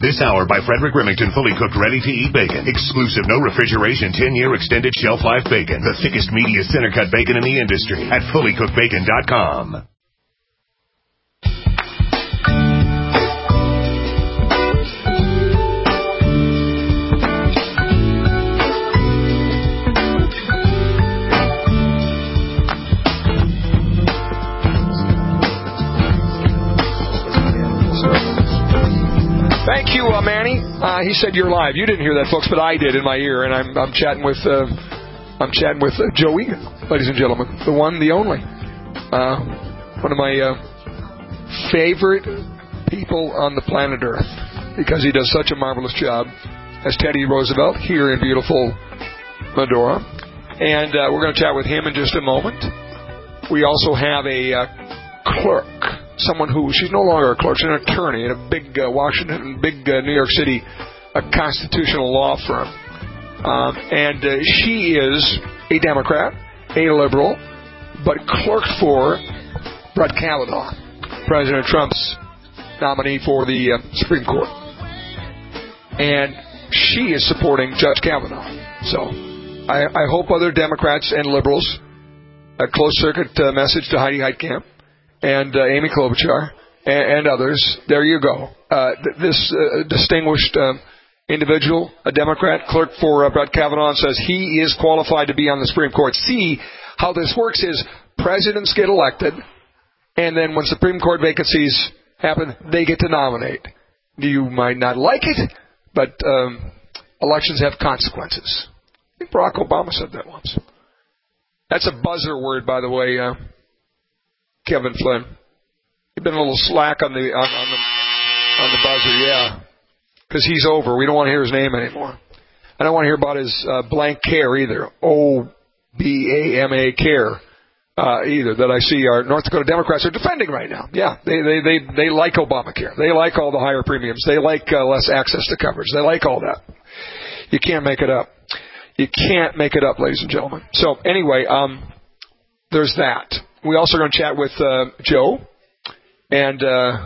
This hour by Frederick Remington, fully cooked, ready-to-eat bacon. Exclusive, no refrigeration, 10-year extended shelf life bacon. The thickest, meatiest center-cut bacon in the industry at fullycookedbacon.com. Thank you, Manny. He said you're live. You didn't hear that, folks, but I did in my ear, and I'm chatting with Joe Egan, ladies and gentlemen, the one, the only, one of my favorite people on the planet Earth, because he does such a marvelous job as Teddy Roosevelt here in beautiful Medora, and we're going to chat with him in just a moment. We also have a clerk. Someone who, she's no longer a clerk, she's an attorney in a big New York City constitutional law firm. And she is a Democrat, a liberal, but clerked for Brett Kavanaugh, President Trump's nominee for the Supreme Court. And she is supporting Judge Kavanaugh. So I hope other Democrats and liberals, a closed-circuit message to Heidi Heitkamp, and Amy Klobuchar, and others. There you go. This distinguished individual, a Democrat, clerk for Brett Kavanaugh, says he is qualified to be on the Supreme Court. See, how this works is presidents get elected, and then when Supreme Court vacancies happen, they get to nominate. You might not like it, but elections have consequences. I think Barack Obama said that once. That's a buzzer word, by the way, Kevin Flynn. You've been a little slack on the buzzer, yeah. Because he's over. We don't want to hear his name anymore. I don't want to hear about his blank care either. OBAMA care either, that I see our North Dakota Democrats are defending right now. Yeah, they like Obamacare. They like all the higher premiums. They like less access to coverage. They like all that. You can't make it up. You can't make it up, ladies and gentlemen. So anyway, there's that. We also are going to chat with Joe and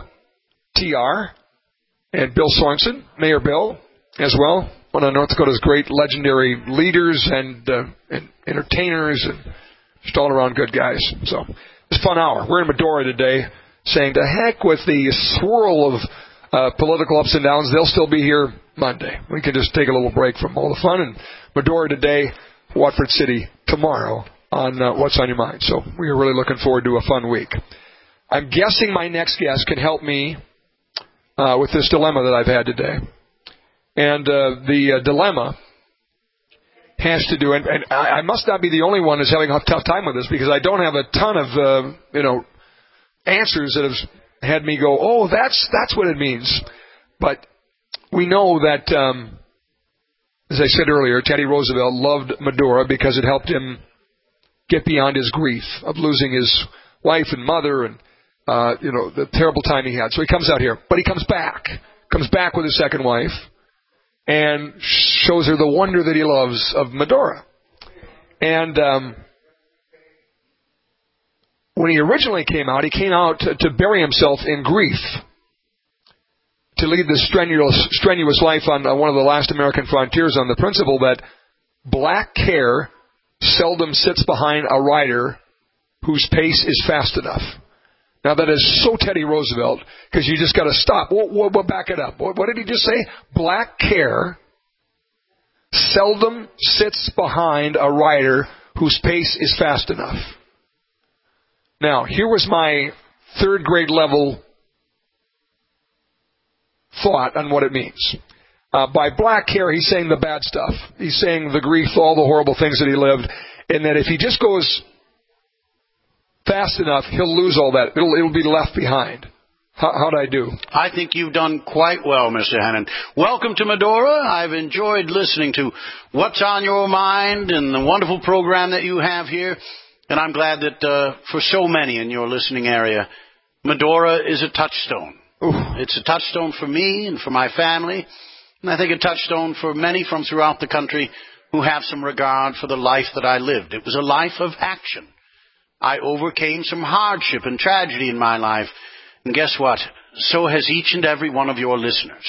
TR and Bill Sorensen, Mayor Bill, as well. One of North Dakota's great legendary leaders and entertainers and just all-around good guys. So it's a fun hour. We're in Medora today saying to heck with the swirl of political ups and downs. They'll still be here Monday. We can just take a little break from all the fun. And Medora today, Watford City tomorrow on What's on Your Mind. So we are really looking forward to a fun week. I'm guessing my next guest can help me with this dilemma that I've had today. And the dilemma has to do, and I must not be the only one who's having a tough time with this, because I don't have a ton of answers that have had me go, oh, that's what it means. But we know that, as I said earlier, Teddy Roosevelt loved Medora because it helped him get beyond his grief of losing his wife and mother and, the terrible time he had. So he comes out here. But he comes back with his second wife and shows her the wonder that he loves of Medora. And when he originally came out, to bury himself in grief, to lead this strenuous life on one of the last American frontiers on the principle that black care seldom sits behind a rider whose pace is fast enough. Now that is so Teddy Roosevelt, because you just got to stop. We'll back it up. What did he just say? Black care seldom sits behind a rider whose pace is fast enough. Now, here was my third grade level thought on what it means. By black care, he's saying the bad stuff. He's saying the grief, all the horrible things that he lived, and that if he just goes fast enough, he'll lose all that. It'll be left behind. How'd I do? I think you've done quite well, Mr. Hannon. Welcome to Medora. I've enjoyed listening to What's on Your Mind and the wonderful program that you have here. And I'm glad that for so many in your listening area, Medora is a touchstone. Ooh. It's a touchstone for me and for my family. And I think a touchstone for many from throughout the country who have some regard for the life that I lived. It was a life of action. I overcame some hardship and tragedy in my life. And guess what? So has each and every one of your listeners.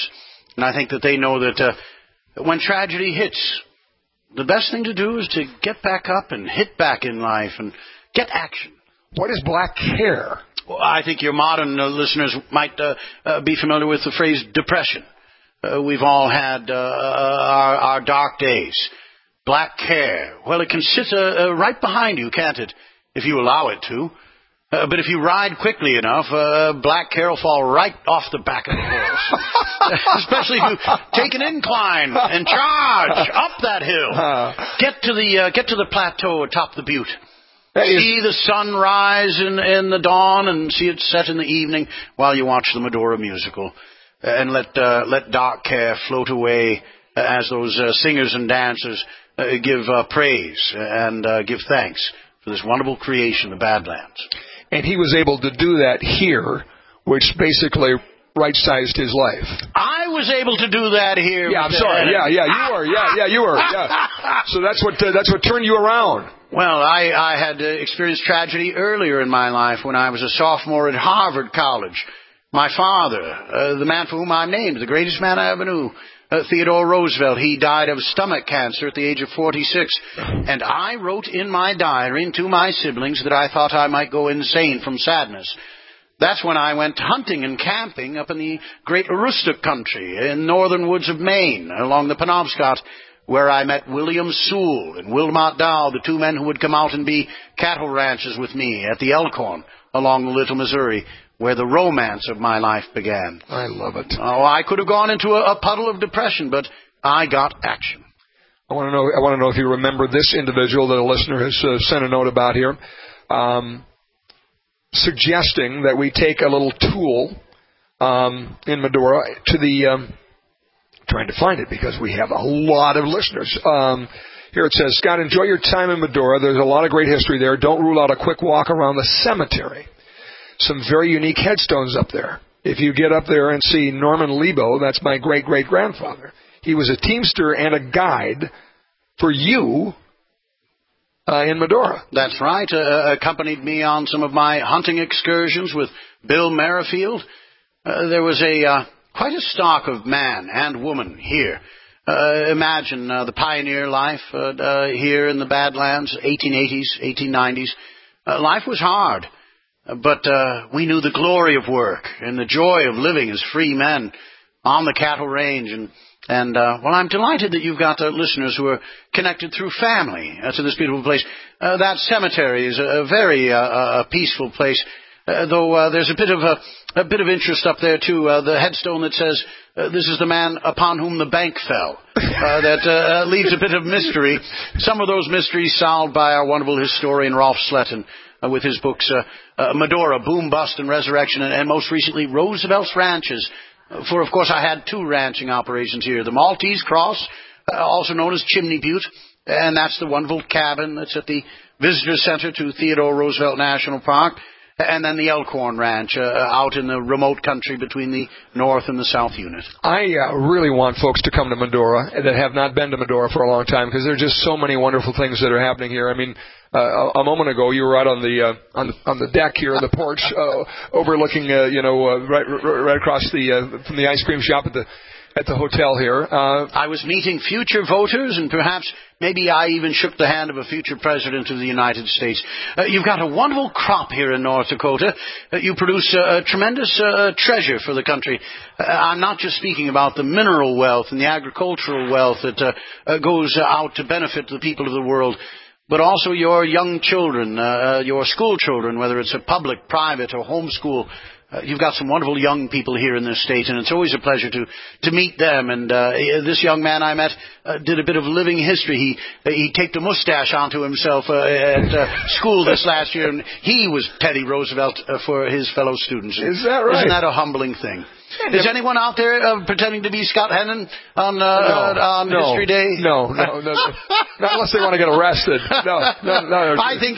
And I think that they know that when tragedy hits, the best thing to do is to get back up and hit back in life and get action. What is black care? Well, I think your modern listeners might be familiar with the phrase depression. We've all had our dark days. Black care. Well, it can sit right behind you, can't it, if you allow it to? But if you ride quickly enough, black care will fall right off the back of the horse. Especially if you take an incline and charge up that hill. Get to the plateau atop the butte. See the sun rise in the dawn and see it set in the evening while you watch the Medora musical. And let dark care float away as those singers and dancers give praise and give thanks for this wonderful creation, the Badlands. And he was able to do that here, which basically right-sized his life. I was able to do that here. Yeah, I'm sorry. Yeah, you were. Yeah, you were. Yeah. So that's what turned you around. Well, I had experienced tragedy earlier in my life when I was a sophomore at Harvard College. My father, the man for whom I'm named, the greatest man I ever knew, Theodore Roosevelt, he died of stomach cancer at the age of 46. And I wrote in my diary to my siblings that I thought I might go insane from sadness. That's when I went hunting and camping up in the great Aroostook country in northern woods of Maine along the Penobscot, where I met William Sewell and Wilmot Dow, the two men who would come out and be cattle ranchers with me at the Elkhorn along the Little Missouri, where the romance of my life began. I love it. Oh, I could have gone into a puddle of depression, but I got action. I want to know if you remember this individual that a listener has sent a note about here, suggesting that we take a little tool in Medora to the... trying to find it because we have a lot of listeners. Here it says, Scott, enjoy your time in Medora. There's a lot of great history there. Don't rule out a quick walk around the cemetery. Some very unique headstones up there. If you get up there and see Norman Lebo, that's my great-great-grandfather. He was a teamster and a guide for you in Medora. That's right. Accompanied me on some of my hunting excursions with Bill Merrifield. There was quite a stock of man and woman here. Imagine the pioneer life here in the Badlands, 1880s, 1890s. Life was hard. But we knew the glory of work and the joy of living as free men on the cattle range. And well, I'm delighted that you've got listeners who are connected through family to this beautiful place. That cemetery is a very peaceful place, though there's a bit of interest up there, too. The headstone that says, this is the man upon whom the bank fell. That leaves a bit of mystery. Some of those mysteries solved by our wonderful historian, Rolf Sletton, with his books Medora, Boom, Bust, and Resurrection, and most recently Roosevelt's Ranches. For, of course, I had two ranching operations here. The Maltese Cross, also known as Chimney Butte, and that's the wonderful cabin that's at the visitor center to Theodore Roosevelt National Park, and then the Elkhorn Ranch out in the remote country between the North and the South Unit. I really want folks to come to Medora that have not been to Medora for a long time, because there are just so many wonderful things that are happening here. I mean, a moment ago you were out on the deck here on the porch, overlooking right across from the ice cream shop at the hotel here. I was meeting future voters, and perhaps maybe I even shook the hand of a future president of the United States. You've got a wonderful crop here in North Dakota. You produce a tremendous treasure for the country. I'm not just speaking about the mineral wealth and the agricultural wealth that goes out to benefit the people of the world, but also your young children, your school children, whether it's a public, private, or homeschool. You've got some wonderful young people here in this state, and it's always a pleasure to meet them. And this young man I met did a bit of living history. He taped a mustache onto himself at school this last year, and he was Teddy Roosevelt for his fellow students. Is that right? Isn't that a humbling thing? Is anyone out there pretending to be Scott Hennon on History Day? No. Not unless they want to get arrested. No. I think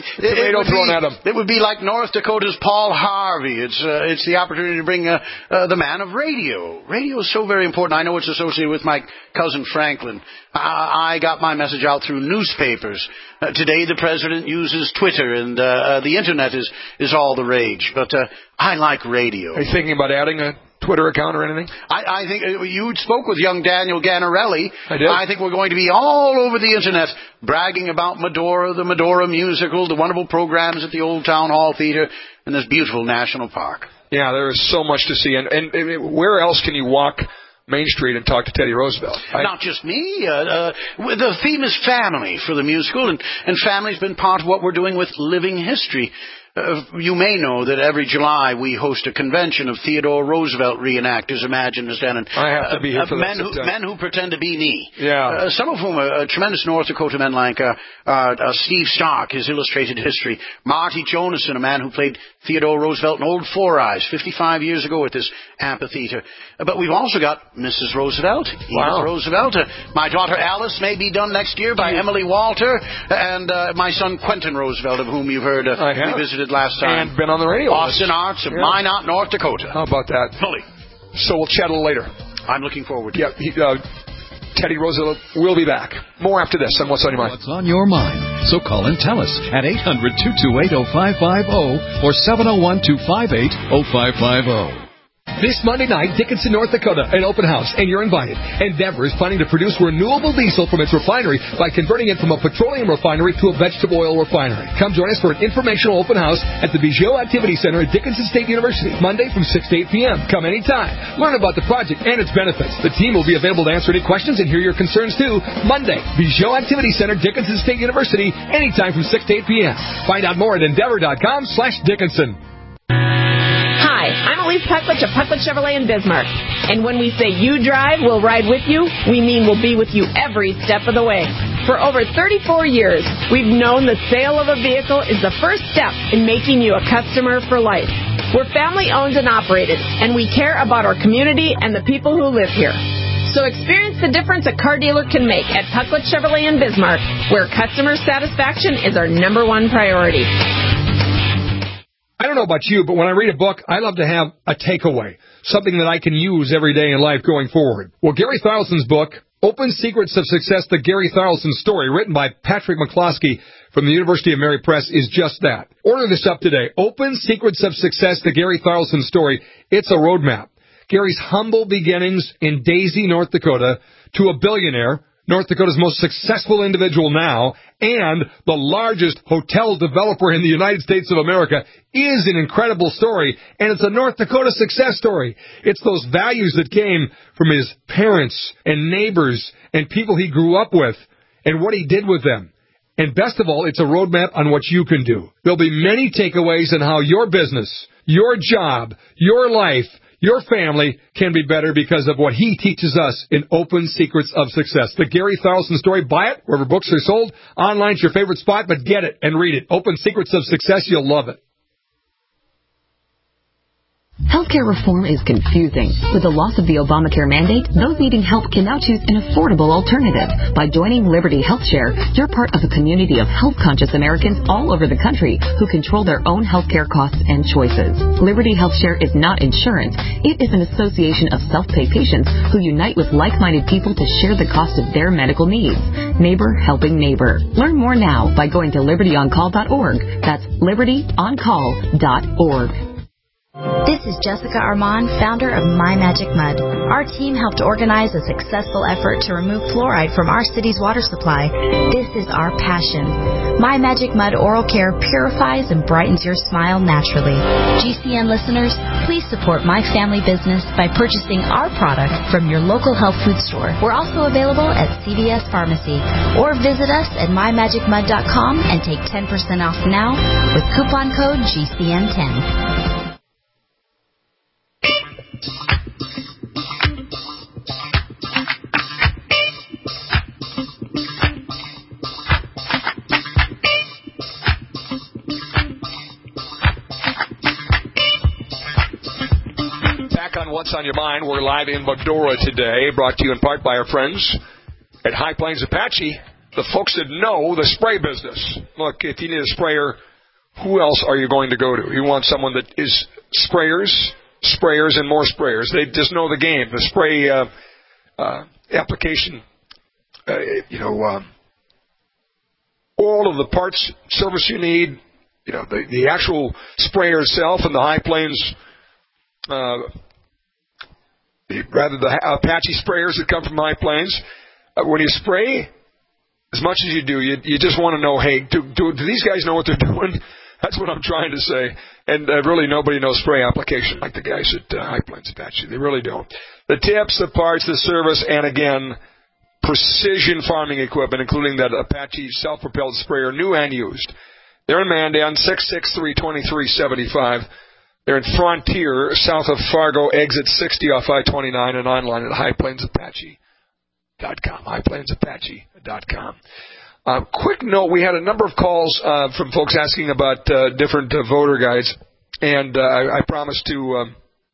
it would be like North Dakota's Paul Harvey. It's the opportunity to bring the man of radio. Radio is so very important. I know it's associated with my cousin Franklin. I got my message out through newspapers. Today the president uses Twitter, and the internet is all the rage. But I like radio. Are you thinking about adding a Twitter account or anything? I think you spoke with young Daniel Ganarelli. I did. I think we're going to be all over the Internet bragging about Medora, the Medora musical, the wonderful programs at the Old Town Hall Theatre, and this beautiful national park. Yeah, there is so much to see. And where else can you walk Main Street and talk to Teddy Roosevelt? Not just me. The theme is family for the musical, and family's been part of what we're doing with Living History. You may know that every July we host a convention of Theodore Roosevelt reenactors, Imaginers, and I have to be here for men who pretend to be me. Yeah. Some of whom are tremendous North Dakota men like Steve Stark, his illustrated history, Marty Jonason, a man who played Theodore Roosevelt in Old Four Eyes 55 years ago at this amphitheater. But we've also got Mrs. Roosevelt, Edith Roosevelt. My daughter Alice may be done next year by Emily Walter, and my son Quentin Roosevelt, of whom you've heard we visited last time. And been on the radio. Austin Arts of Minot, North Dakota. How about that? Fully. So we'll chat a little later. I'm looking forward to it. Teddy Roosevelt will be back. More after this on What's on Your Mind. What's on your mind? So call and tell us at 800-228-0550 or 701-258-0550. This Monday night, Dickinson, North Dakota, an open house, and you're invited. Endeavor is planning to produce renewable diesel from its refinery by converting it from a petroleum refinery to a vegetable oil refinery. Come join us for an informational open house at the Bijot Activity Center at Dickinson State University, Monday from 6 to 8 p.m. Come anytime. Learn about the project and its benefits. The team will be available to answer any questions and hear your concerns too. Monday, Bijot Activity Center, Dickinson State University, anytime from 6 to 8 p.m. Find out more at endeavor.com/Dickinson. Hi, I'm Elise Pucklich of Pucklich Chevrolet in Bismarck. And when we say you drive, we'll ride with you, we mean we'll be with you every step of the way. For over 34 years, we've known the sale of a vehicle is the first step in making you a customer for life. We're family owned and operated, and we care about our community and the people who live here. So experience the difference a car dealer can make at Pucklich Chevrolet in Bismarck, where customer satisfaction is our number one priority. I don't know about you, but when I read a book, I love to have a takeaway, something that I can use every day in life going forward. Well, Gary Thorlson's book, Open Secrets of Success, The Gary Thorlson Story, written by Patrick McCloskey from the University of Mary Press, is just that. Order this up today. Open Secrets of Success, The Gary Thorlson Story. It's a roadmap. Gary's humble beginnings in Daisy, North Dakota, to a billionaire, North Dakota's most successful individual now, and the largest hotel developer in the United States of America, is an incredible story, and it's a North Dakota success story. It's those values that came from his parents and neighbors and people he grew up with and what he did with them. And best of all, it's a roadmap on what you can do. There'll be many takeaways on how your business, your job, your life, your family can be better because of what he teaches us in Open Secrets of Success. The Gary Thorlson Story. Buy it wherever books are sold. Online's your favorite spot, but get it and read it. Open Secrets of Success. You'll love it. Healthcare reform is confusing. With the loss of the Obamacare mandate, those needing help can now choose an affordable alternative. By joining Liberty HealthShare, you're part of a community of health-conscious Americans all over the country who control their own healthcare costs and choices. Liberty HealthShare is not insurance. It is an association of self-pay patients who unite with like-minded people to share the cost of their medical needs. Neighbor helping neighbor. Learn more now by going to libertyoncall.org. That's libertyoncall.org. This is Jessica Armand, founder of My Magic Mud. Our team helped organize a successful effort to remove fluoride from our city's water supply. This is our passion. My Magic Mud Oral Care purifies and brightens your smile naturally. GCN listeners, please support my family business by purchasing our product from your local health food store. We're also available at CVS Pharmacy. Or visit us at mymagicmud.com and take 10% off now with coupon code GCN10. What's on Your Mind? We're live in Medora today, brought to you in part by our friends at High Plains Apache, the folks that know the spray business. Look, if you need a sprayer, who else are you going to go to? You want someone that is sprayers, and more sprayers. They just know the game. The spray application, all of the parts, service you need, the actual sprayer itself, and the High Plains rather the Apache sprayers that come from High Plains. When you spray, as much as you do, you just want to know, hey, do these guys know what they're doing? That's what I'm trying to say. And really nobody knows spray application like the guys at High Plains Apache. They really don't. The tips, the parts, the service, and again, precision farming equipment, including that Apache self-propelled sprayer, new and used. They're in Mandan, 663-2375. They're in Frontier, south of Fargo, exit 60 off I-29, and online at highplainsapache.com. highplainsapache.com. Quick note, we had a number of calls from folks asking about different voter guides, and I promised to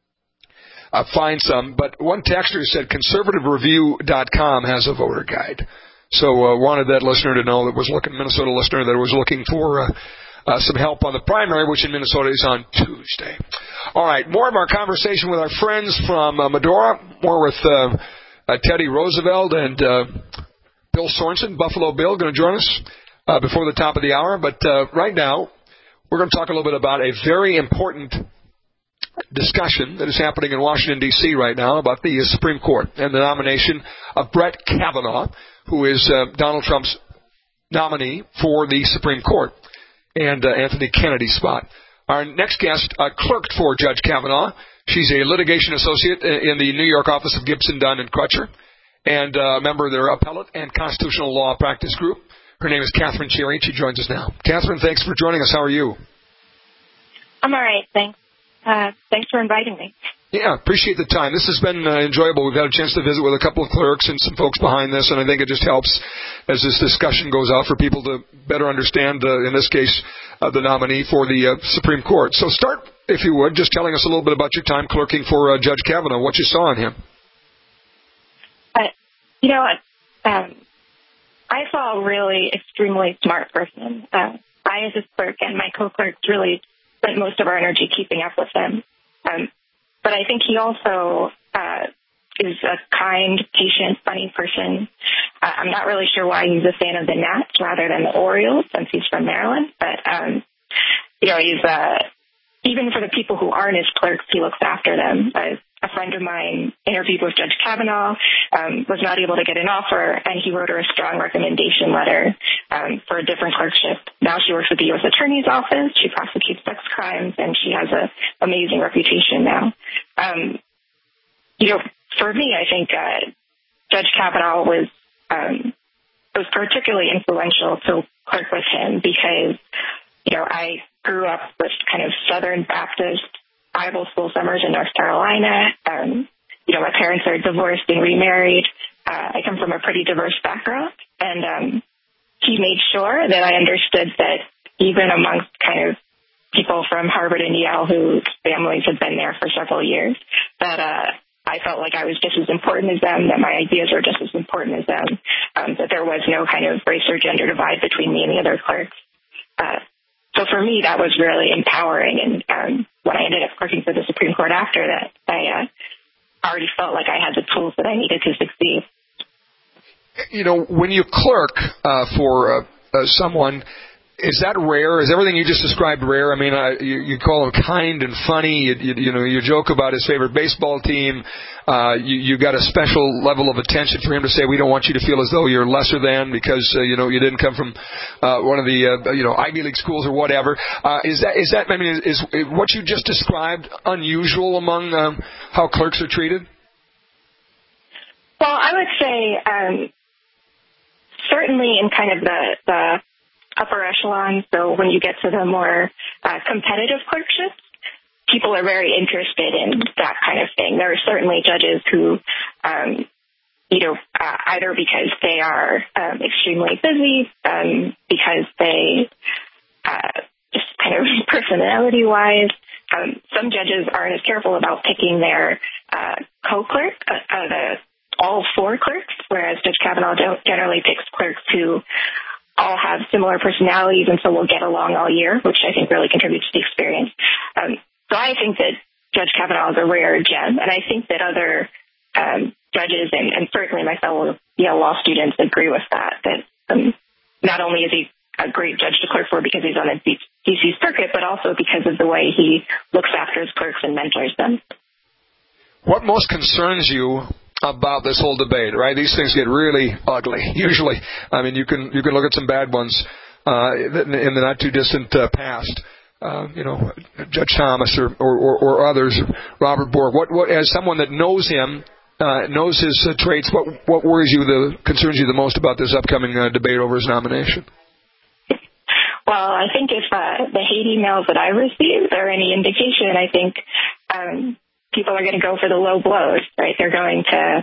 find some. But one texter said conservativereview.com has a voter guide. So wanted that listener to know, Minnesota listener, that was looking for some help on the primary, which in Minnesota is on Tuesday. All right, more of our conversation with our friends from Medora, more with Teddy Roosevelt and Bill Sorensen, Buffalo Bill, going to join us before the top of the hour. But right now, we're going to talk a little bit about a very important discussion that is happening in Washington, D.C. right now about the Supreme Court and the nomination of Brett Kavanaugh, who is Donald Trump's nominee for the Supreme Court, and Anthony Kennedy's spot. Our next guest clerked for Judge Kavanaugh. She's a litigation associate in the New York office of Gibson, Dunn & Crutcher, and a member of their appellate and constitutional law practice group. Her name is Catherine Cherry. She joins us now. Catherine, thanks for joining us. How are you? I'm all right, thanks. Thanks for inviting me. Yeah, appreciate the time. This has been enjoyable. We've had a chance to visit with a couple of clerks and some folks behind this, and I think it just helps as this discussion goes out for people to better understand, in this case, the nominee for the Supreme Court. So start, if you would, just telling us a little bit about your time clerking for Judge Kavanaugh, what you saw in him. I saw a really extremely smart person. I, as his clerk, and my co-clerks really spent most of our energy keeping up with him. But I think he also is a kind, patient, funny person. I'm not really sure why he's a fan of the Nats rather than the Orioles, since he's from Maryland. But, he's even for the people who aren't his clerks, he looks after them. A friend of mine interviewed with Judge Kavanaugh, was not able to get an offer, and he wrote her a strong recommendation letter for a different clerkship. Now she works with the U.S. Attorney's Office. She prosecutes sex crimes, and she has an amazing reputation now. For me, I think Judge Kavanaugh was particularly influential to clerk with him because, I grew up with kind of Southern Baptist Bible school summers in North Carolina. My parents are divorced and remarried. I come from a pretty diverse background, and he made sure that I understood that even amongst kind of people from Harvard and Yale whose families had been there for several years, that I felt like I was just as important as them, that my ideas were just as important as them, that there was no kind of race or gender divide between me and the other clerks. So for me, that was really empowering. And when I ended up clerking for the Supreme Court after that, I already felt like I had the tools that I needed to succeed. When you clerk for someone, is that rare? Is everything you just described rare? I mean, you call him kind and funny. You joke about his favorite baseball team. You got a special level of attention for him to say, we don't want you to feel as though you're lesser than because you didn't come from one of the Ivy League schools or whatever. Is what you just described unusual among how clerks are treated? Well, I would say certainly in kind of the upper echelon, so when you get to the more competitive clerkships, people are very interested in that kind of thing. There are certainly judges who, either because they are extremely busy, because they just kind of personality-wise, some judges aren't as careful about picking their co-clerk, all four clerks, whereas Judge Kavanaugh generally picks clerks who all have similar personalities and so will get along all year, which I think really contributes to the experience. So I think that Judge Kavanaugh is a rare gem, and I think that other judges and certainly my fellow Yale law students agree with that not only is he a great judge to clerk for because he's on the D.C. circuit, but also because of the way he looks after his clerks and mentors them. What most concerns you about this whole debate, right? These things get really ugly, usually. I mean, you can look at some bad ones in the not-too-distant past. Judge Thomas or others, Robert Bork. What as someone that knows him, knows his traits, what worries you, concerns you the most about this upcoming debate over his nomination? Well, I think if the hate emails that I received are any indication, I think people are going to go for the low blows, right? They're going to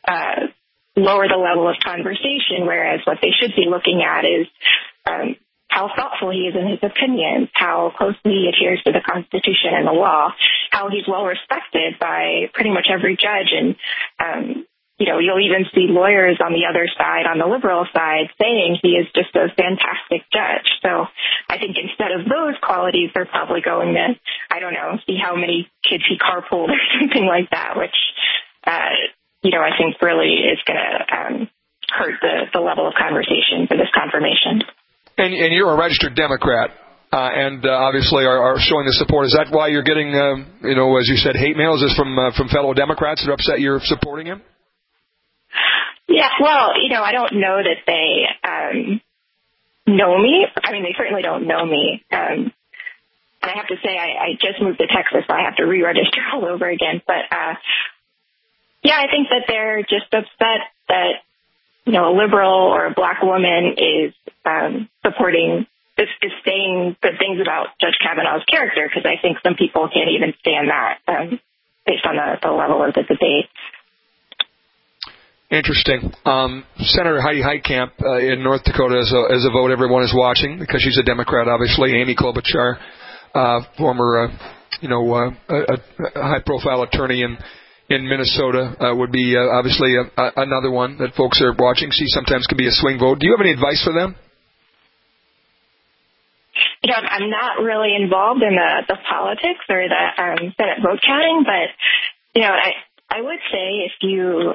lower the level of conversation, whereas what they should be looking at is how thoughtful he is in his opinions, how closely he adheres to the Constitution and the law, how he's well respected by pretty much every judge. And, you'll even see lawyers on the other side, on the liberal side, saying he is just a fantastic judge. So I think instead of those qualities, they're probably going to, see how many kids he carpooled or something like that, which, I think really is going to hurt the level of conversation for this confirmation. And you're a registered Democrat, and obviously are showing the support. Is that why you're getting, as you said, hate mail? Is this from fellow Democrats that are upset you're supporting him? Yeah, well, I don't know that they know me. I mean, they certainly don't know me. And I have to say, I just moved to Texas, so I have to re-register all over again. But, I think that they're just upset that, a liberal or a black woman is supporting, is saying good things about Judge Kavanaugh's character, because I think some people can't even stand that based on the level of the debate. Interesting. Senator Heidi Heitkamp in North Dakota is a vote everyone is watching because she's a Democrat, obviously. Amy Klobuchar, former, a high-profile attorney in Minnesota would be obviously another one that folks are watching. She sometimes can be a swing vote. Do you have any advice for them? I'm not really involved in the politics or the Senate vote counting, but, I would say if you,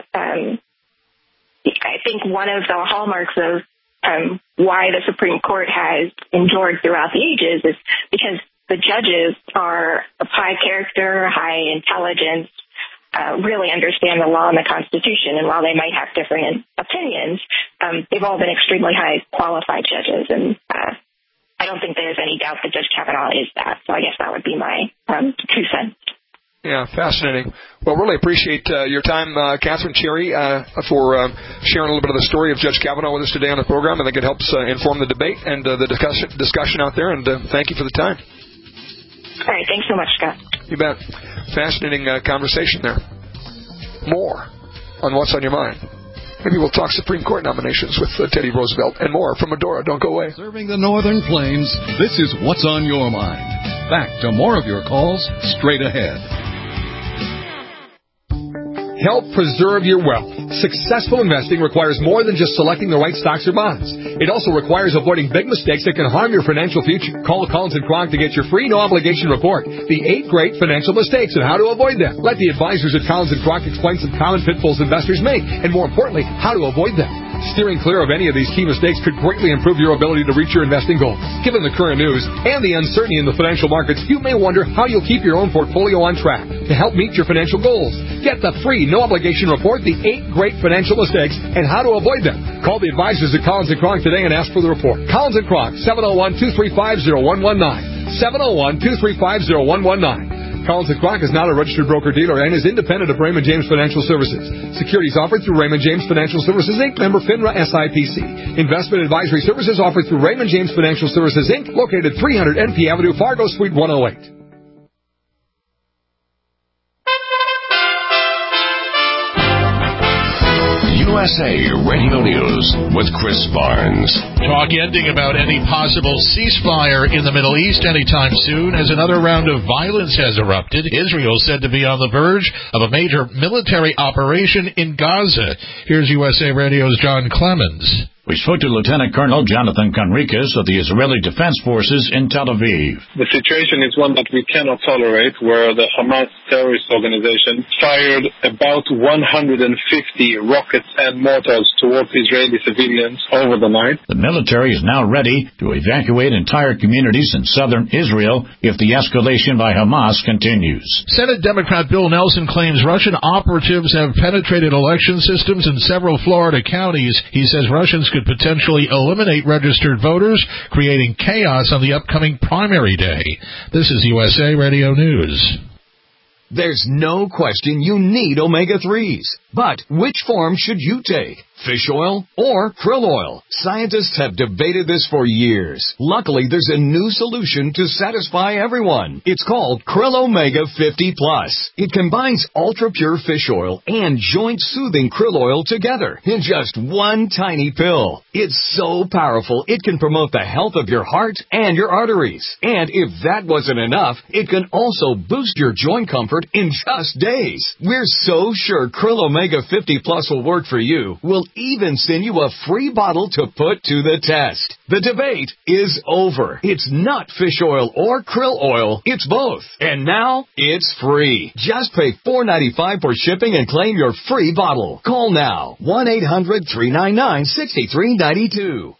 I think one of the hallmarks of why the Supreme Court has endured throughout the ages is because the judges are of high character, high intelligence, really understand the law and the Constitution, and while they might have different opinions, they've all been extremely high qualified judges, and I don't think there's any doubt that Judge Kavanaugh is that, so I guess that would be my 2 cents. Yeah, fascinating. Well, really appreciate your time, Catherine Cherry, for sharing a little bit of the story of Judge Kavanaugh with us today on the program. I think it helps inform the debate and the discussion out there, and thank you for the time. All right, thanks so much, Scott. You bet. Fascinating conversation there. More on What's on Your Mind. Maybe we'll talk Supreme Court nominations with Teddy Roosevelt and more from Medora. Don't go away. Serving the Northern Plains, this is What's on Your Mind. Back to more of your calls straight ahead. Help preserve your wealth. Successful investing requires more than just selecting the right stocks or bonds. It also requires avoiding big mistakes that can harm your financial future. Call Collins & Kronk to get your free no-obligation report, The 8 Great Financial Mistakes and How to Avoid Them. Let the advisors at Collins & Kronk explain some common pitfalls investors make, and more importantly, how to avoid them. Steering clear of any of these key mistakes could greatly improve your ability to reach your investing goals. Given the current news and the uncertainty in the financial markets, you may wonder how you'll keep your own portfolio on track to help meet your financial goals. Get the free no-obligation report, The 8 Great Financial Mistakes and How to Avoid Them. Call the advisors at Collins & Kronk today and ask for the report. Collins & Kronk, 701-235-0119. 701-235-0119. Collins & Kronk is not a registered broker-dealer and is independent of Raymond James Financial Services. Securities offered through Raymond James Financial Services, Inc., member FINRA SIPC. Investment advisory services offered through Raymond James Financial Services, Inc., located 300 NP Avenue, Fargo, Suite 108. USA Radio News with Chris Barnes. Talk ending about any possible ceasefire in the Middle East anytime soon as another round of violence has erupted. Israel said to be on the verge of a major military operation in Gaza. Here's USA Radio's John Clemens. We spoke to Lieutenant Colonel Jonathan Conricus of the Israeli Defense Forces in Tel Aviv. The situation is one that we cannot tolerate, where the Hamas terrorist organization fired about 150 rockets and mortars towards Israeli civilians over the night. The military is now ready to evacuate entire communities in southern Israel if the escalation by Hamas continues. Senate Democrat Bill Nelson claims Russian operatives have penetrated election systems in several Florida counties. He says Russians could potentially eliminate registered voters, creating chaos on the upcoming primary day. This is USA Radio News. There's no question you need omega-3s. But which form should you take? Fish oil or krill oil? Scientists have debated this for years. Luckily, there's a new solution to satisfy everyone. It's called Krill Omega 50 Plus. It combines ultra-pure fish oil and joint-soothing krill oil together in just one tiny pill. It's so powerful, it can promote the health of your heart and your arteries. And if that wasn't enough, it can also boost your joint comfort in just days. We're so sure Krill Omega 50 Plus will work for you. We'll even send you a free bottle to put to the test. The debate is over. It's not fish oil or krill oil. It's both. And now it's free. Just pay $4.95 for shipping and claim your free bottle. Call now. 1-800-399-6392.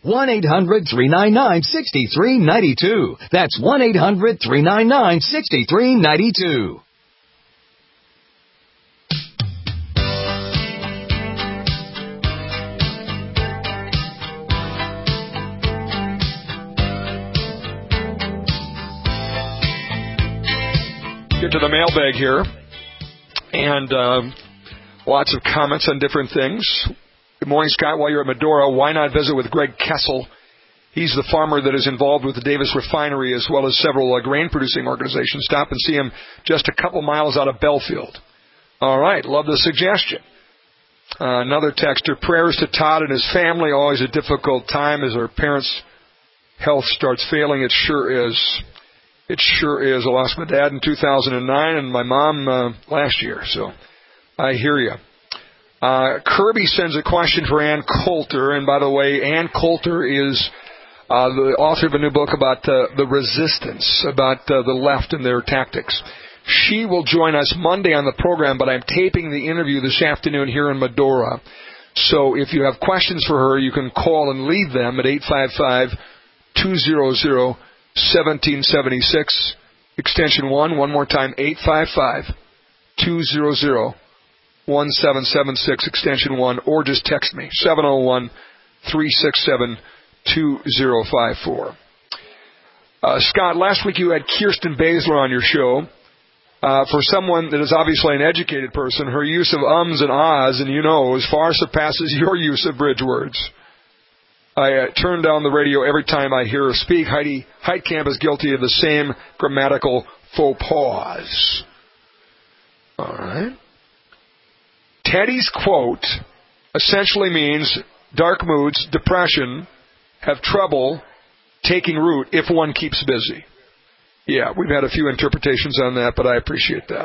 1-800-399-6392. That's 1-800-399-6392. Get to the mailbag here, and lots of comments on different things. Good morning, Scott. While you're at Medora, why not visit with Greg Kessel? He's the farmer that is involved with the Davis Refinery as well as several grain-producing organizations. Stop and see him just a couple miles out of Belfield. All right, love the suggestion. Another texter, prayers to Todd and his family. Always a difficult time as our parents' health starts failing. It sure is. It sure is. I lost my dad in 2009 and my mom last year, so I hear you. Kirby sends a question for Ann Coulter, and by the way, Ann Coulter is the author of a new book about the resistance, about the left and their tactics. She will join us Monday on the program, but I'm taping the interview this afternoon here in Medora. So if you have questions for her, you can call and leave them at 855-200-1776, extension 1. One more time, 855-200-1776, extension 1, or just text me, 701-367-2054. Scott, last week you had Kirsten Baszler on your show. For someone that is obviously an educated person, her use of ums and ahs and you knows far surpasses your use of bridge words. I turn down the radio every time I hear her speak. Heidi Heitkamp is guilty of the same grammatical faux pas. All right. Teddy's quote essentially means dark moods, depression, have trouble taking root if one keeps busy. Yeah, we've had a few interpretations on that, but I appreciate that.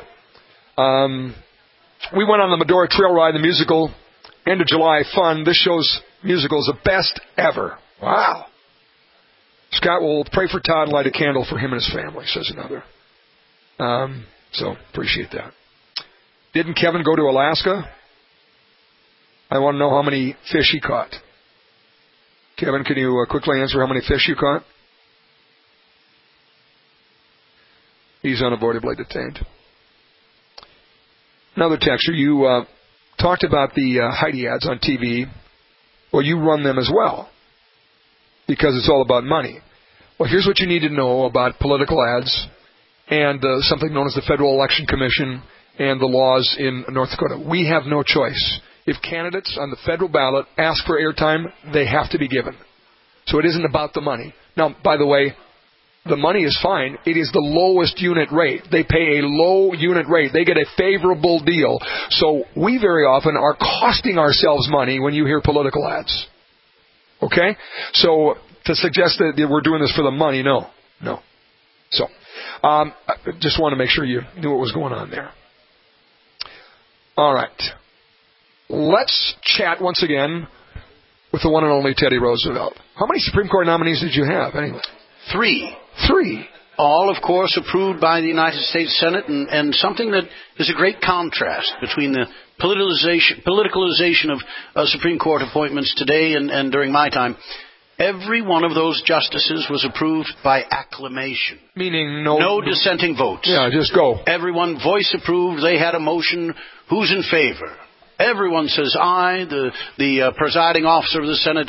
We went on the Medora Trail Ride, the musical, end of July, fun. This show's musical is the best ever. Wow. Scott will pray for Todd and light a candle for him and his family, says another. So, appreciate that. Didn't Kevin go to Alaska? I want to know how many fish he caught. Kevin, can you quickly answer how many fish you caught? He's unavoidably detained. Another texter, you talked about the Heidi ads on TV. Well, you run them as well because it's all about money. Well, here's what you need to know about political ads and something known as the Federal Election Commission and the laws in North Dakota. We have no choice. If candidates on the federal ballot ask for airtime, they have to be given. So it isn't about the money. Now, by the way, the money is fine. It is the lowest unit rate. They pay a low unit rate. They get a favorable deal. So we very often are costing ourselves money when you hear political ads. Okay? So to suggest that we're doing this for the money, no. So I just want to make sure you knew what was going on there. All right. Let's chat once again with the one and only Teddy Roosevelt. How many Supreme Court nominees did you have, anyway? 3. 3. All, of course, approved by the United States Senate, and something that is a great contrast between the politicalization of Supreme Court appointments today and during my time. Every one of those justices was approved by acclamation. Meaning no dissenting votes. Yeah, just go. Everyone voice approved. They had a motion. Who's in favor? Everyone says aye. The presiding officer of the Senate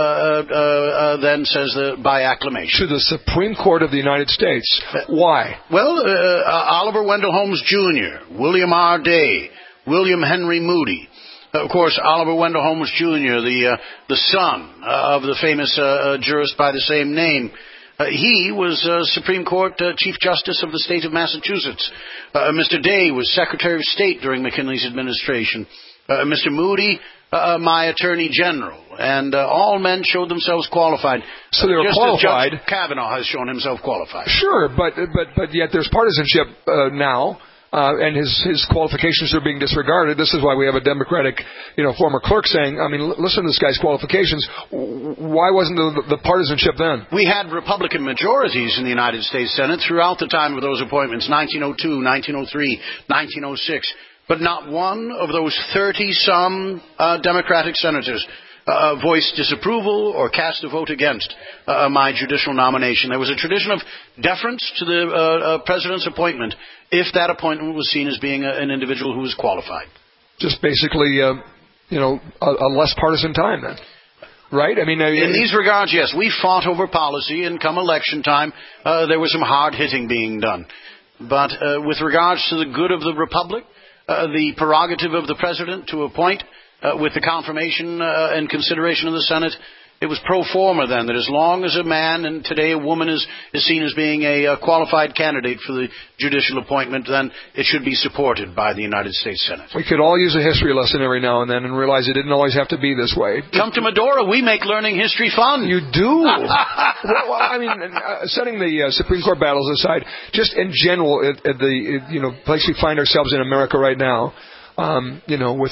then says by acclamation. To the Supreme Court of the United States. Why? Well, Oliver Wendell Holmes Jr., William R. Day, William Henry Moody. Of course, Oliver Wendell Holmes Jr., the son of the famous jurist by the same name. He was Supreme Court Chief Justice of the state of Massachusetts. Mr. Day was Secretary of State during McKinley's administration. Mr. Moody, my Attorney General. And all men showed themselves qualified. So they were just qualified. As Judge Kavanaugh has shown himself qualified. Sure, but yet there's partisanship now. And his qualifications are being disregarded. This is why we have a Democratic, former clerk saying, I mean, listen to this guy's qualifications. Why wasn't the partisanship then? We had Republican majorities in the United States Senate throughout the time of those appointments, 1902, 1903, 1906. But not one of those 30-some Democratic senators voiced disapproval or cast a vote against my judicial nomination. There was a tradition of deference to the president's appointment if that appointment was seen as being an individual who was qualified. Just basically, a less partisan time then, right? I mean, in these regards, yes. We fought over policy, and come election time, there was some hard hitting being done. But with regards to the good of the republic, the prerogative of the president to appoint, with the confirmation and consideration of the Senate, it was pro forma then, that as long as a man, and today a woman is seen as being a qualified candidate for the judicial appointment, then it should be supported by the United States Senate. We could all use a history lesson every now and then and realize it didn't always have to be this way. Come to Medora, we make learning history fun. You do? Well, I mean, setting the Supreme Court battles aside, just in general, the place we find ourselves in America right now, with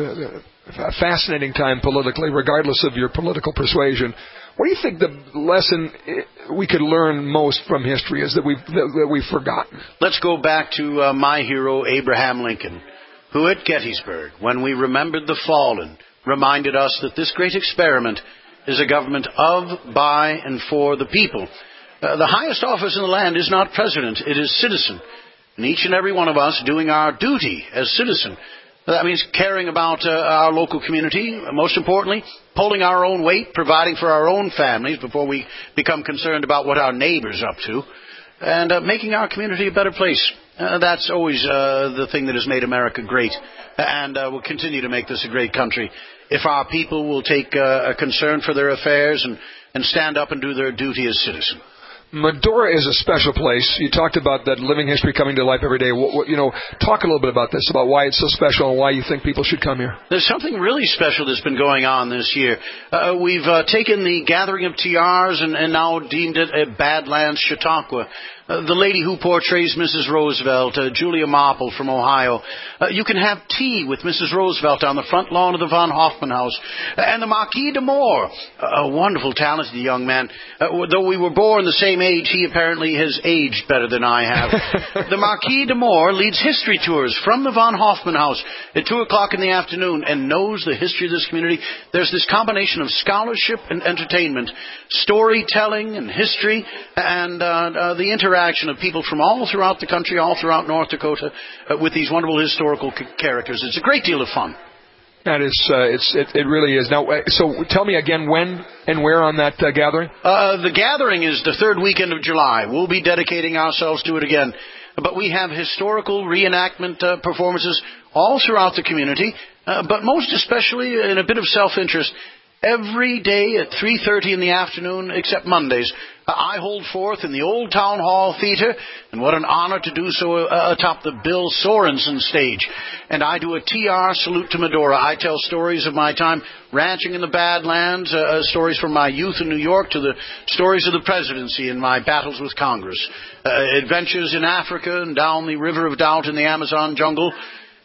a fascinating time politically, regardless of your political persuasion. What do you think the lesson we could learn most from history is that we've forgotten? Let's go back to my hero, Abraham Lincoln, who at Gettysburg, when we remembered the fallen, reminded us that this great experiment is a government of, by, and for the people. The highest office in the land is not president, it is citizen. And each and every one of us doing our duty as citizen. That means caring about our local community, most importantly, pulling our own weight, providing for our own families before we become concerned about what our neighbor's up to, and making our community a better place. That's always the thing that has made America great, and will continue to make this a great country. If our people will take a concern for their affairs and stand up and do their duty as citizens. Medora is a special place. You talked about that living history coming to life every day. Talk a little bit about this, about why it's so special and why you think people should come here. There's something really special that's been going on this year. We've taken the gathering of TRs and now deemed it a Badlands Chautauqua. The lady who portrays Mrs. Roosevelt, Julia Marple from Ohio. You can have tea with Mrs. Roosevelt on the front lawn of the von Hoffman House. And the Marquis de Moore, a wonderful, talented young man. Though we were born the same age, he apparently has aged better than I have. The Marquis de Moore leads history tours from the von Hoffman House at 2 o'clock in the afternoon and knows the history of this community. There's this combination of scholarship and entertainment, storytelling and history, and the interaction of people from all throughout the country, all throughout North Dakota, with these wonderful historical characters. It's a great deal of fun. That is, it really is. Now, so tell me again when and where on that gathering? The gathering is the third weekend of July. We'll be dedicating ourselves to it again. But we have historical reenactment performances all throughout the community, but most especially in a bit of self-interest. Every day at 3:30 in the afternoon, except Mondays, I hold forth in the Old Town Hall Theater, and what an honor to do so atop the Bill Sorensen stage. And I do a TR salute to Medora. I tell stories of my time ranching in the Badlands, stories from my youth in New York to the stories of the presidency and my battles with Congress, adventures in Africa and down the River of Doubt in the Amazon jungle.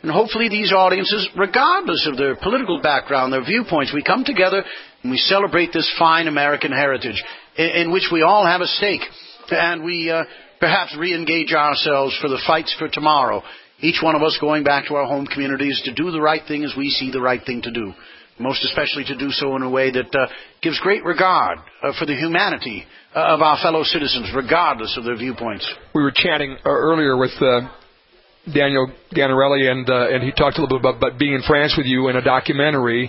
And hopefully these audiences, regardless of their political background, their viewpoints, we come together and we celebrate this fine American heritage in which we all have a stake. And we perhaps re-engage ourselves for the fights for tomorrow. Each one of us going back to our home communities to do the right thing as we see the right thing to do. Most especially to do so in a way that gives great regard for the humanity of our fellow citizens, regardless of their viewpoints. We were chatting earlier with Daniel Ganarelli, and he talked a little bit about being in France with you in a documentary.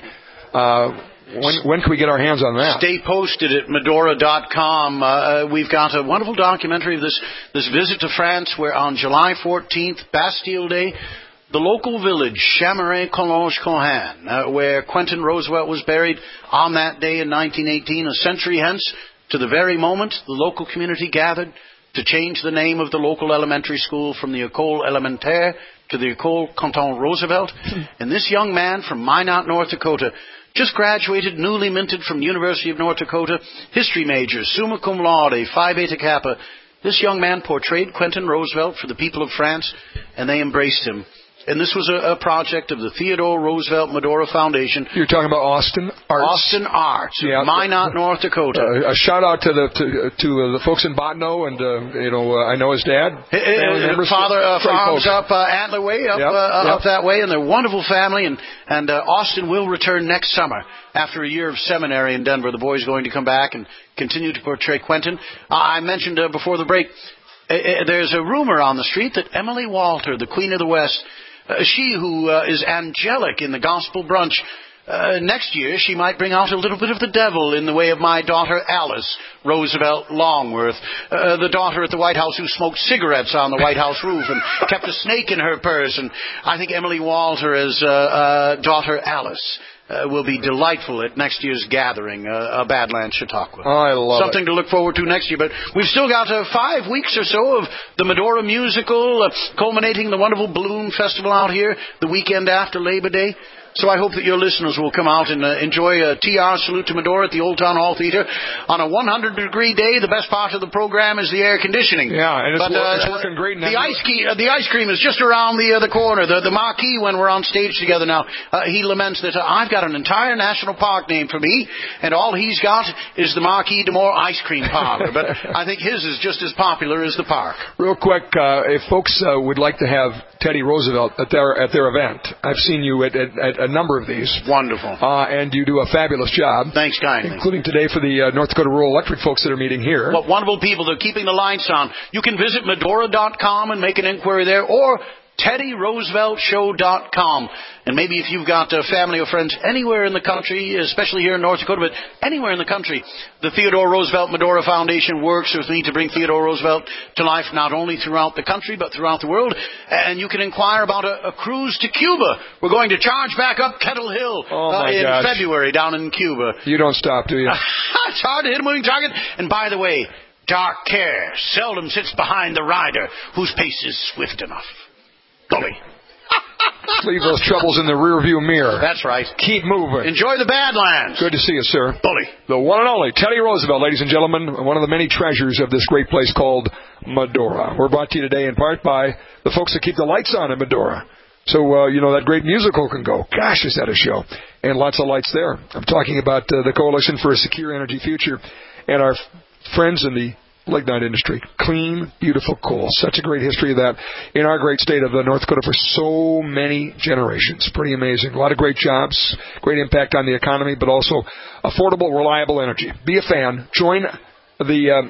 When can we get our hands on that? Stay posted at Medora.com. We've got a wonderful documentary of this visit to France, where on July 14th, Bastille Day, the local village, Chamaret-Collonges-Cohen, where Quentin Roosevelt was buried on that day in 1918, a century hence, to the very moment the local community gathered to change the name of the local elementary school from the École Élémentaire to the École Canton Roosevelt. And this young man from Minot, North Dakota, just graduated, newly minted from the University of North Dakota, history major, summa cum laude, Phi Beta Kappa. This young man portrayed Quentin Roosevelt for the people of France, and they embraced him. And this was a project of the Theodore Roosevelt Medora Foundation. You're talking about Austin Arts? Austin Arts, Minot, North Dakota. A shout-out to the folks in Bottineau, and, I know his dad. Father farms up Antler Way, up that way, and they're a wonderful family. And Austin will return next summer after a year of seminary in Denver. The boy's going to come back and continue to portray Quentin. I mentioned before the break, there's a rumor on the street that Emily Walter, the Queen of the West, she who is angelic in the gospel brunch, next year she might bring out a little bit of the devil in the way of my daughter Alice Roosevelt Longworth, the daughter at the White House who smoked cigarettes on the White House roof and kept a snake in her purse. And I think Emily Walter as daughter Alice will be delightful at next year's gathering, Badlands Chautauqua. I love Something to look forward to next year. But we've still got 5 weeks or so of the Medora musical, culminating the wonderful Balloon Festival out here the weekend after Labor Day. So I hope that your listeners will come out and enjoy a TR Salute to Medora at the Old Town Hall Theater. On a 100-degree day, the best part of the program is the air conditioning. Yeah, and it's working great. The ice cream is just around the corner. The marquee, when we're on stage together now, he laments that I've got an entire national park named for me, and all he's got is the Marquis de Moore ice cream parlor. But I think his is just as popular as the park. Real quick, if folks would like to have Teddy Roosevelt at their event, I've seen you at a number of these. Wonderful. And you do a fabulous job. Thanks kindly. Including today for the North Dakota Rural Electric folks that are meeting here. What wonderful people. They're keeping the lights on. You can visit Medora.com and make an inquiry there, or TeddyRooseveltShow.com. And maybe if you've got family or friends anywhere in the country, especially here in North Dakota, but anywhere in the country, the Theodore Roosevelt Medora Foundation works with me to bring Theodore Roosevelt to life not only throughout the country, but throughout the world. And you can inquire about a cruise to Cuba. We're going to charge back up Kettle Hill in February down in Cuba. You don't stop, do you? It's hard to hit a moving target. And by the way, dark care seldom sits behind the rider whose pace is swift enough. Bully. Leave those troubles in the rearview mirror. That's right. Keep moving. Enjoy the Badlands. Good to see you, sir. Bully. The one and only Teddy Roosevelt, ladies and gentlemen, one of the many treasures of this great place called Medora. We're brought to you today in part by the folks that keep the lights on in Medora. So, that great musical can go. Gosh, is that a show. And lots of lights there. I'm talking about the Coalition for a Secure Energy Future and our friends in the lignite industry. Clean, beautiful coal. Such a great history of that in our great state of North Dakota for so many generations. Pretty amazing. A lot of great jobs, great impact on the economy, but also affordable, reliable energy. Be a fan. Join the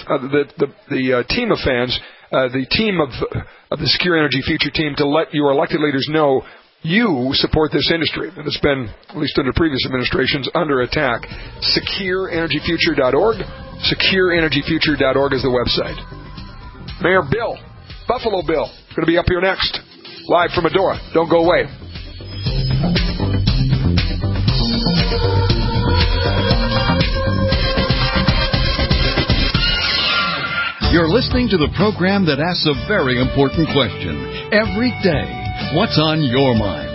team of fans, the team of the Secure Energy Future team, to let your elected leaders know you support this industry. And it's been, at least under previous administrations, under attack. SecureEnergyFuture.org. SecureEnergyFuture.org is the website. Mayor Bill, Buffalo Bill, going to be up here next. Live from Medora. Don't go away. You're listening to the program that asks a very important question every day. What's on your mind?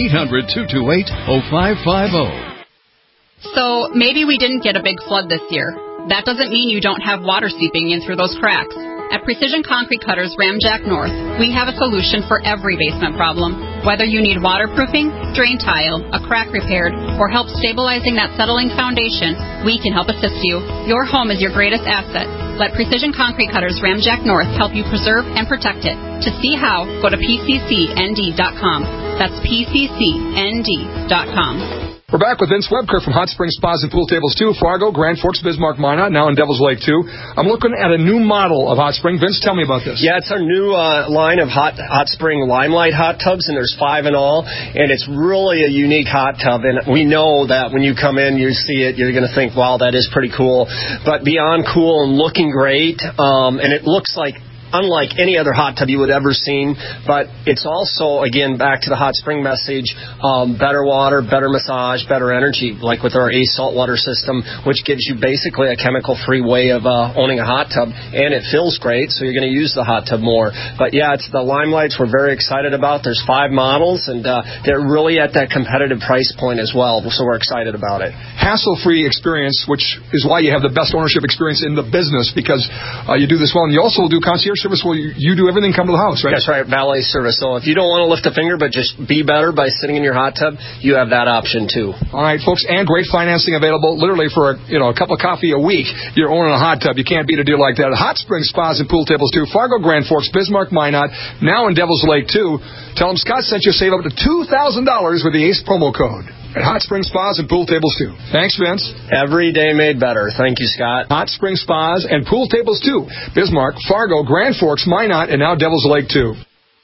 800-228-0550. So maybe we didn't get a big flood this year. That doesn't mean you don't have water seeping in through those cracks. At Precision Concrete Cutters Ramjack North, we have a solution for every basement problem. Whether you need waterproofing, drain tile, a crack repaired, or help stabilizing that settling foundation, we can help assist you. Your home is your greatest asset. Let Precision Concrete Cutters Ramjack North help you preserve and protect it. To see how, go to pccnd.com. That's pccnd.com. We're back with Vince Webker from Hot Springs Spas and Pool Tables 2, Fargo, Grand Forks, Bismarck, Minot, now in Devil's Lake 2. I'm looking at a new model of Hot Spring. Vince, tell me about this. Yeah, it's our new line of Hot Spring Limelight hot tubs, and there's 5 in all, and it's really a unique hot tub, and we know that when you come in, you see it, you're going to think, wow, that is pretty cool. But beyond cool and looking great, and it looks like unlike any other hot tub you would ever seen, but it's also, again, back to the hot spring message, better water, better massage, better energy, like with our Ace saltwater system, which gives you basically a chemical-free way of owning a hot tub, and it feels great, so you're going to use the hot tub more. But yeah, it's the Limelights we're very excited about. There's 5 models, and they're really at that competitive price point as well, so we're excited about it. Hassle-free experience, which is why you have the best ownership experience in the business, because you do this well, and you also do concierge service. Well, you do everything come to the house, right? That's right, valet service. So if you don't want to lift a finger but just be better by sitting in your hot tub, you have that option too. All right, folks, and great financing available literally for a cup of coffee a week. You're owning a hot tub. You can't beat a deal like that. Hot Springs Spas and Pool Tables 2, Fargo, Grand Forks, Bismarck, Minot, now in Devil's Lake 2. Tell them Scott sent you. Save up to $2,000 with the ACE promo code at Hot Springs Spas and Pool Tables 2. Thanks, Vince. Every day made better. Thank you, Scott. Hot Springs Spas and Pool Tables 2. Bismarck, Fargo, Grand Forks, Minot, and now Devil's Lake 2.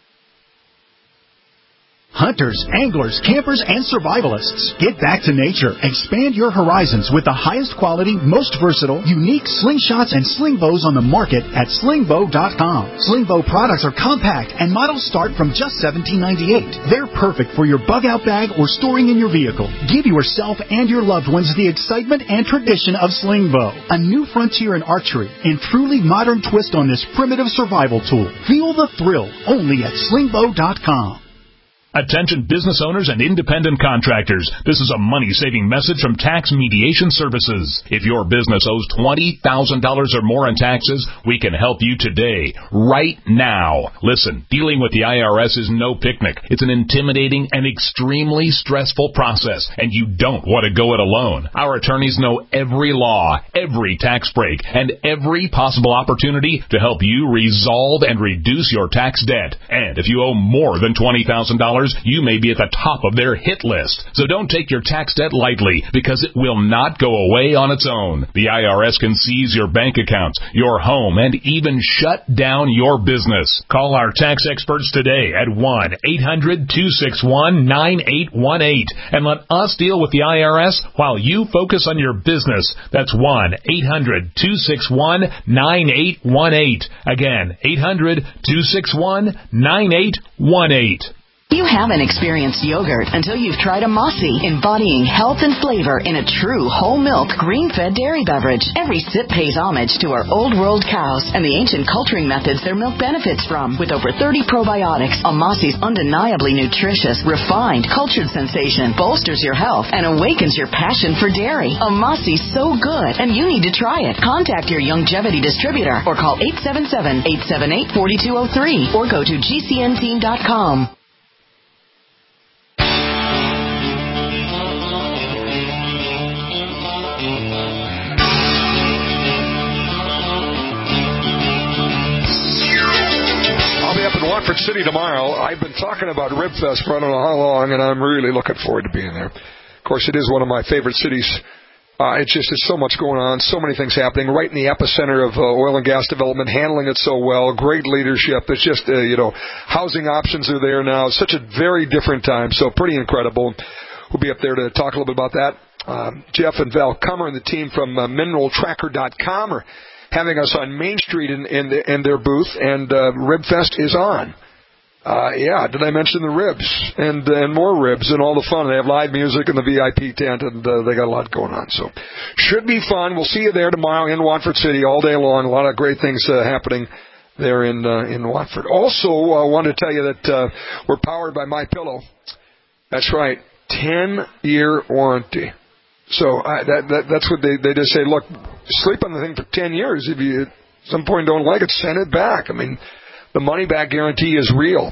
Hunters, anglers, campers, and survivalists. Get back to nature. Expand your horizons with the highest quality, most versatile, unique slingshots and sling bows on the market at slingbow.com. Slingbow products are compact and models start from just $17.98. They're perfect for your bug-out bag or storing in your vehicle. Give yourself and your loved ones the excitement and tradition of Slingbow, a new frontier in archery and truly modern twist on this primitive survival tool. Feel the thrill only at slingbow.com. Attention business owners and independent contractors. This is a money-saving message from Tax Mediation Services. If your business owes $20,000 or more in taxes, we can help you today, right now. Listen, dealing with the IRS is no picnic. It's an intimidating and extremely stressful process, and you don't want to go it alone. Our attorneys know every law, every tax break, and every possible opportunity to help you resolve and reduce your tax debt. And if you owe more than $20,000, you may be at the top of their hit list. So don't take your tax debt lightly, because it will not go away on its own. The IRS can seize your bank accounts, your home, and even shut down your business. Call our tax experts today at 1-800-261-9818 and let us deal with the IRS while you focus on your business. That's 1-800-261-9818. Again, 800-261-9818. You haven't experienced yogurt until you've tried a Mossy, embodying health and flavor in a true whole milk, green-fed dairy beverage. Every sip pays homage to our old world cows and the ancient culturing methods their milk benefits from. With over 30 probiotics, a Mossy's undeniably nutritious, refined, cultured sensation bolsters your health and awakens your passion for dairy. A Mossy's so good, and you need to try it. Contact your Youngevity distributor or call 877-878-4203 or go to gcnteam.com. Watford City tomorrow. I've been talking about Ribfest for I don't know how long, and I'm really looking forward to being there. Of course, it is one of my favorite cities. It's just there's so much going on, so many things happening, right in the epicenter of oil and gas development, handling it so well, great leadership. It's just, housing options are there now. Such a very different time, so pretty incredible. We'll be up there to talk a little bit about that. Jeff and Val Kummer and the team from MineralTracker.com are having us on Main Street in their booth, and Ribfest is on. Did I mention the ribs and more ribs and all the fun? They have live music in the VIP tent, and they got a lot going on. So should be fun. We'll see you there tomorrow in Watford City all day long. A lot of great things happening there in Watford. Also, I want to tell you that we're powered by MyPillow. That's right, 10-year warranty. So that's what they just say. Look, sleep on the thing for 10 years. If you some point don't like it, send it back. I mean, the money-back guarantee is real.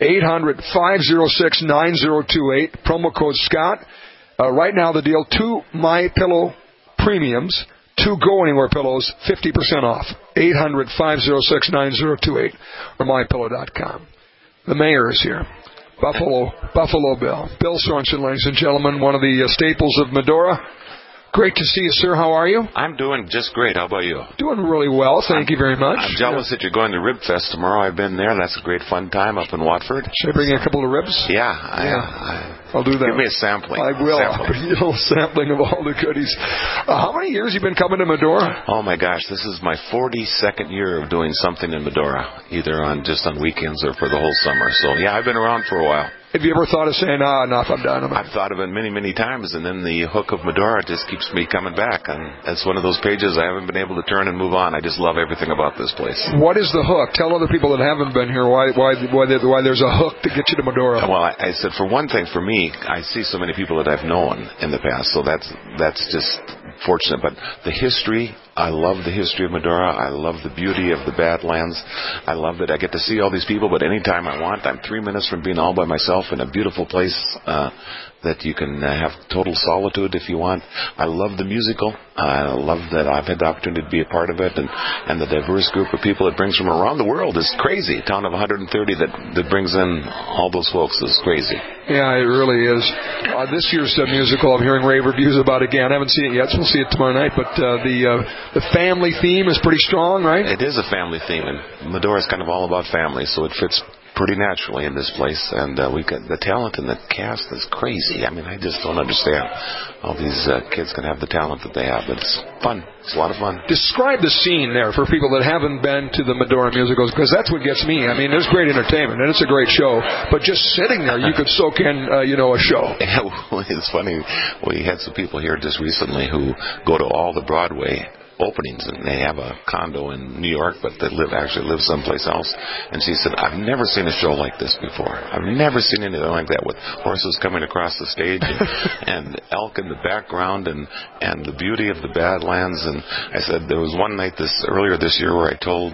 800-506-9028, promo code Scott. Right now, the deal, 2 MyPillow premiums, 2 Go Anywhere pillows, 50% off. 800-506-9028 or mypillow.com. The mayor is here. Buffalo Bill. Bill Sorensen, ladies and gentlemen, one of the staples of Medora. Great to see you, sir. How are you? I'm doing just great. How about you? Doing really well. Thank you very much. I'm jealous that you're going to Rib Fest tomorrow. I've been there. That's a great fun time up in Watford. Should I bring you a couple of ribs? Yeah. I'll do that. Give me a sampling. I will. A little sampling of all the goodies. How many years have you been coming to Medora? Oh, my gosh. This is my 42nd year of doing something in Medora, either just on weekends or for the whole summer. So, yeah, I've been around for a while. Have you ever thought of saying, enough, I'm done? I've thought of it many, many times, and then the hook of Medora just keeps me coming back. And it's one of those pages I haven't been able to turn and move on. I just love everything about this place. What is the hook? Tell other people that haven't been here why there's a hook to get you to Medora. Well, I said, for one thing, for me, I see so many people that I've known in the past, so that's just fortunate. But the history, I love the history of Medora. I love the beauty of the Badlands. I love that I get to see all these people, but anytime I want. I'm 3 minutes from being all by myself in a beautiful place that you can have total solitude if you want. I love the musical. I love that I've had the opportunity to be a part of it, and the diverse group of people it brings from around the world is crazy. A town of 130 that brings in all those folks is crazy. Yeah, it really is. This year's musical, I'm hearing rave reviews about again. I haven't seen it yet, so we'll see it tomorrow night. But the family theme is pretty strong, right? It is a family theme, and Medora is kind of all about family, so it fits pretty naturally in this place. And we got the talent in the cast is crazy. I mean, I just don't understand how these kids can have the talent that they have. But it's fun. It's a lot of fun. Describe the scene there for people that haven't been to the Medora musicals, because that's what gets me. I mean, there's great entertainment, and it's a great show. But just sitting there, you could soak in, a show. Yeah, it's funny. We had some people here just recently who go to all the Broadway openings, and they have a condo in New York, but they actually live someplace else. And she said, I've never seen a show like this before. I've never seen anything like that, with horses coming across the stage and elk in the background and the beauty of the Badlands. And I said, there was one night earlier this year where I told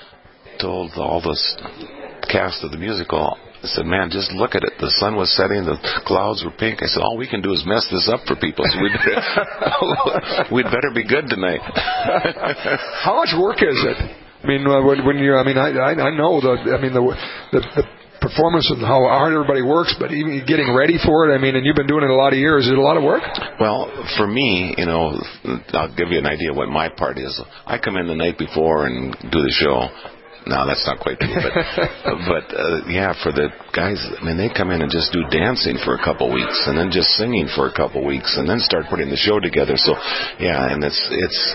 all the cast of the musical, I said, man, just look at it. The sun was setting, the clouds were pink. I said, all we can do is mess this up for people. So we'd better be good tonight. How much work is it? I mean, I know the performance and how hard everybody works, but even getting ready for it, I mean, and you've been doing it a lot of years. Is it a lot of work? Well, for me, I'll give you an idea what my part is. I come in the night before and do the show. No, that's not quite true. But for the guys, I mean, they come in and just do dancing for a couple weeks, and then just singing for a couple weeks, and then start putting the show together. So, yeah, and it's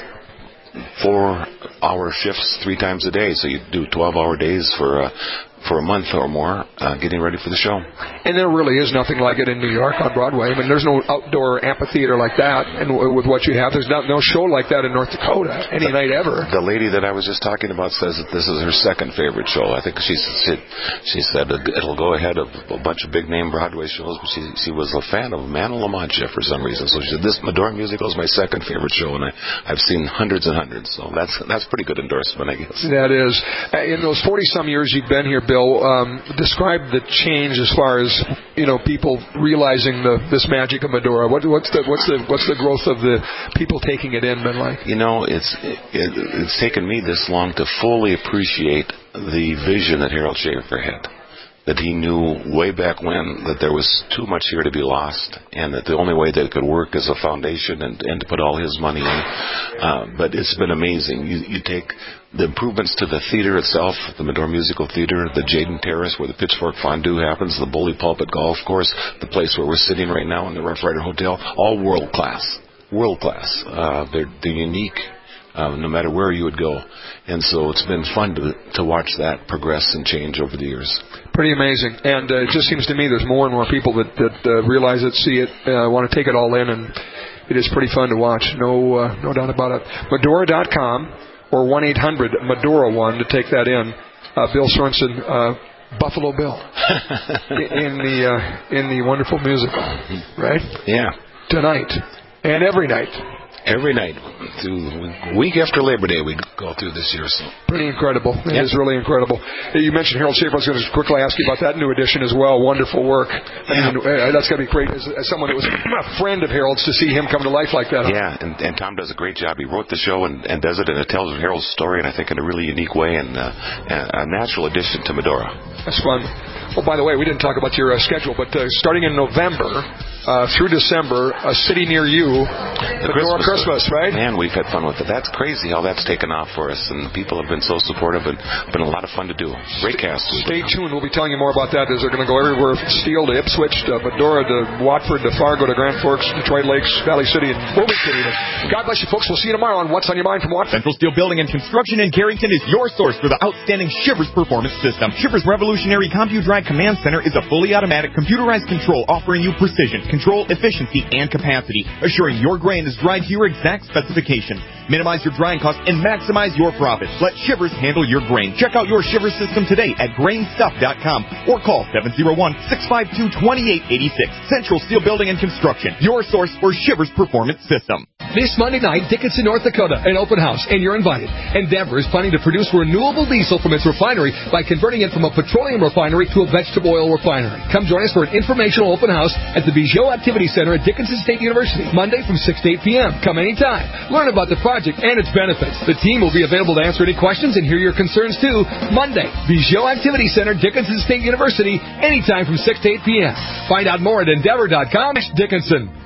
4-hour shifts 3 times a day. So you do 12-hour days for a month or more, getting ready for the show. And there really is nothing like it in New York on Broadway. I mean, there's no outdoor amphitheater like that, and with what you have, there's no show like that in North Dakota any night ever. The lady that I was just talking about says that this is her second favorite show. I think she said it'll go ahead of a bunch of big name Broadway shows, but she was a fan of Man of La Mancha for some reason. So she said, this Medora musical is my second favorite show, and I've seen hundreds and hundreds. So that's pretty good endorsement, I guess. That is. In those 40-some years you've been here, Bill, describe the change as far as people realizing this magic of Medora. What's the growth of the people taking it in been like? It's taken me this long to fully appreciate the vision that Harold Schaefer had. That he knew way back when that there was too much here to be lost, and that the only way that it could work is a foundation and to put all his money in. But it's been amazing. You take the improvements to the theater itself, the Medora Musical Theater, the Jaden Terrace where the Pitchfork Fondue happens, the Bully Pulpit Golf Course, the place where we're sitting right now in the Rough Rider Hotel, all world class. World class. They're unique. No matter where you would go. And so it's been fun to watch that progress and change over the years. Pretty amazing. And it just seems to me there's more and more people that realize it, see it, want to take it all in, and it is pretty fun to watch. No doubt about it. Medora.com or 1-800-MEDORA-1 to take that in. Bill Sorensen, Buffalo Bill in the wonderful musical, right? Yeah. Tonight and every night. every night. Week after Labor Day, we go through this year. So pretty incredible. It is really incredible. You mentioned Harold Schaefer. I was going to quickly ask you about that new edition as well. Wonderful work. I mean, that's going to be great as someone that was a friend of Harold's to see him come to life like that. Yeah, and Tom does a great job. He wrote the show and does it, and it tells Harold's story, and I think in a really unique way, and a natural addition to Medora. That's fun. Oh, by the way, we didn't talk about your schedule, but starting in November through December, a city near you, Medora Christmas, right? Man, we've had fun with it. That's crazy how that's taken off for us, and people have been so supportive, and been a lot of fun to do. Great cast. Stay tuned. We'll be telling you more about that as they're going to go everywhere from Steele to Ipswich to Medora to Watford to Fargo to Grand Forks, Detroit Lakes, Valley City, and Wilmington even. God bless you, folks. We'll see you tomorrow on What's on Your Mind from Watford. Central Steel Building and Construction in Carrington is your source for the outstanding Shivers Performance System. Shivers Revolutionary CompuDrive Command Center is a fully automatic computerized control offering you precision, control, efficiency, and capacity, assuring your grain is dried to your exact specifications. Minimize your drying costs and maximize your profits. Let Shivers handle your grain. Check out your Shivers system today at grainstuff.com or call 701-652-2886. Central Steel Building and Construction, your source for Shivers Performance System. This Monday night, Dickinson, North Dakota, an open house, and you're invited. Endeavor is planning to produce renewable diesel from its refinery by converting it from a petroleum refinery to a vegetable oil refinery. Come join us for an informational open house at the Bijot Activity Center at Dickinson State University, Monday from 6 to 8 p.m. Come anytime. Learn about the project and its benefits. The team will be available to answer any questions and hear your concerns too. Monday, Bijot Activity Center, Dickinson State University, anytime from 6 to 8 p.m. Find out more at Endeavor.com/Dickinson.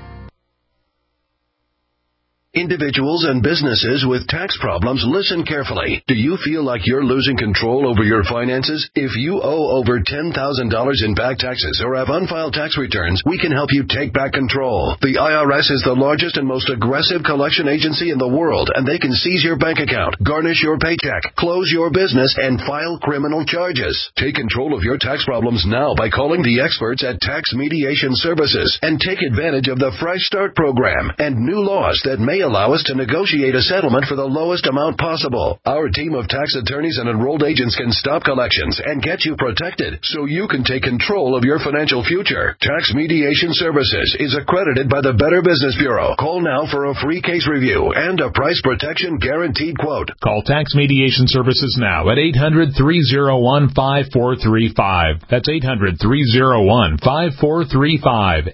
Individuals and businesses with tax problems, listen carefully. Do you feel like you're losing control over your finances? If you owe over $10,000 in back taxes or have unfiled tax returns, we can help you take back control. The IRS is the largest and most aggressive collection agency in the world, and they can seize your bank account, garnish your paycheck, close your business, and file criminal charges. Take control of your tax problems now by calling the experts at Tax Mediation Services and take advantage of the Fresh Start program and new laws that may allow us to negotiate a settlement for the lowest amount possible. Our team of tax attorneys and enrolled agents can stop collections and get you protected so you can take control of your financial future. Tax Mediation Services is accredited by the Better Business Bureau. Call now for a free case review and a price protection guaranteed quote. Call Tax Mediation Services now at 800-301-5435. That's 800-301-5435.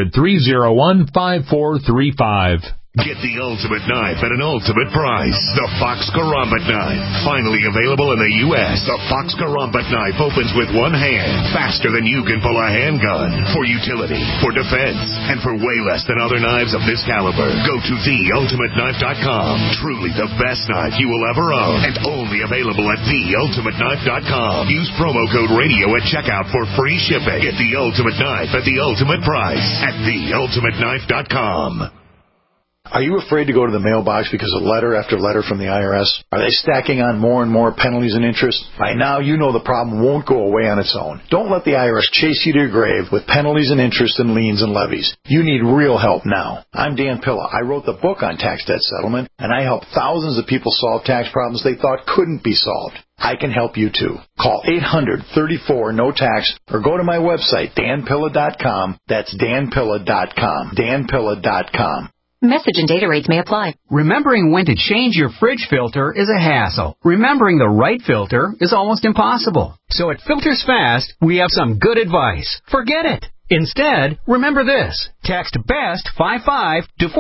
800-301-5435. Get the ultimate knife at an ultimate price. The Fox Karambit knife. Finally available in the U.S. The Fox Karambit knife opens with one hand, faster than you can pull a handgun. For utility, for defense, and for way less than other knives of this caliber. Go to theultimateknife.com. Truly the best knife you will ever own. And only available at theultimateknife.com. Use promo code radio at checkout for free shipping. Get the ultimate knife at the ultimate price at theultimateknife.com. Are you afraid to go to the mailbox because of letter after letter from the IRS? Are they stacking on more and more penalties and interest? By now, you know the problem won't go away on its own. Don't let the IRS chase you to your grave with penalties and interest and liens and levies. You need real help now. I'm Dan Pilla. I wrote the book on tax debt settlement, and I help thousands of people solve tax problems they thought couldn't be solved. I can help you too. Call 800-34-NO-TAX or go to my website, danpilla.com. That's danpilla.com. danpilla.com. Message and data rates may apply. Remembering when to change your fridge filter is a hassle. Remembering the right filter is almost impossible. So at Filters Fast, we have some good advice. Forget it. Instead, remember this. Text BEST55 to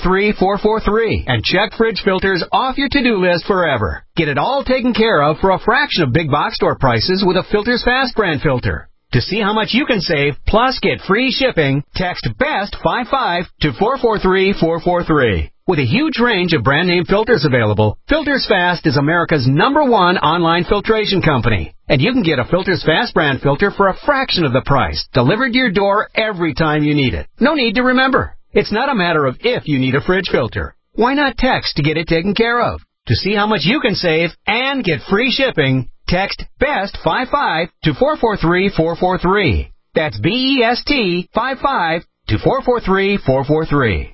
443-443 and check fridge filters off your to-do list forever. Get it all taken care of for a fraction of big box store prices with a Filters Fast brand filter. To see how much you can save, plus get free shipping, text BEST55 to 443-443. With a huge range of brand name filters available, Filters Fast is America's #1 online filtration company. And you can get a Filters Fast brand filter for a fraction of the price, delivered to your door every time you need it. No need to remember. It's not a matter of if you need a fridge filter. Why not text to get it taken care of? To see how much you can save and get free shipping, text BEST55 to 443-443. That's BEST55 to 443-443.